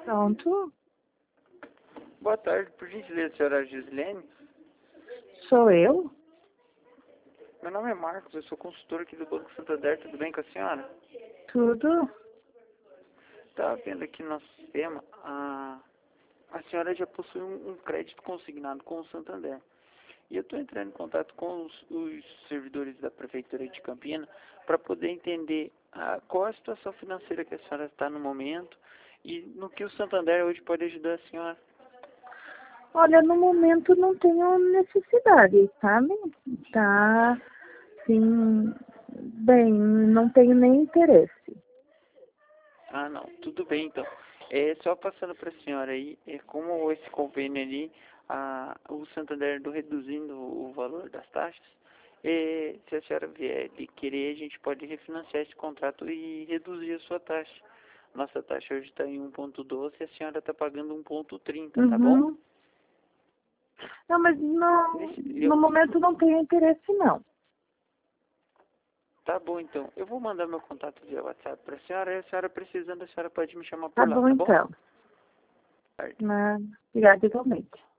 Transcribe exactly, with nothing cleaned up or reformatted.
Pronto. Boa tarde, por gentileza, senhora Gislene. Sou eu? Meu nome é Marcos, eu sou consultor aqui do Banco Santander, tudo bem com a senhora? Tudo? Tá vendo aqui no nosso sistema, a, a senhora já possui um, um crédito consignado com o Santander. E eu estou entrando em contato com os, os servidores da Prefeitura de Campina para poder entender a, qual a situação financeira que a senhora está no momento e no que o Santander hoje pode ajudar a senhora. Olha, no momento não tenho necessidade, sabe? Tá, sim, bem, não tenho nem interesse. Ah, não, tudo bem então. É, só passando para a senhora aí, é, como esse convênio ali, a, o Santander andou reduzindo o valor das taxas, é, se a senhora vier de querer, a gente pode refinanciar esse contrato e reduzir a sua taxa. Nossa taxa hoje está em um ponto doze e a senhora está pagando um ponto trinta, tá bom? Uhum. Não, mas não, Nesse- no eu- momento não tenho interesse, não. Tá bom então, eu vou mandar meu contato via WhatsApp para a senhora e a senhora precisando, a senhora pode me chamar Tá por lá, bom, tá bom? então. Tarde. Mas, obrigada igualmente.